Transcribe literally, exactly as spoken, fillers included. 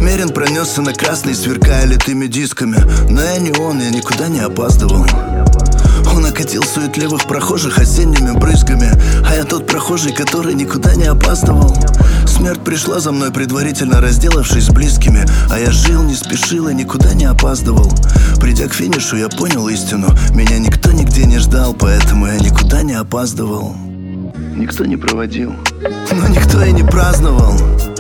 Мерин пронесся на красный, сверкая литыми дисками. Но я не он, я никуда не опаздывал. Он окатил суетливых прохожих осенними брызгами, а я тот прохожий, который никуда не опаздывал. Смерть пришла за мной, предварительно разделавшись с близкими, а я жил, не спешил и никуда не опаздывал. Придя к финишу, я понял истину: меня никто нигде не ждал, поэтому я никуда не опаздывал. Никто не проводил, но никто и не праздновал.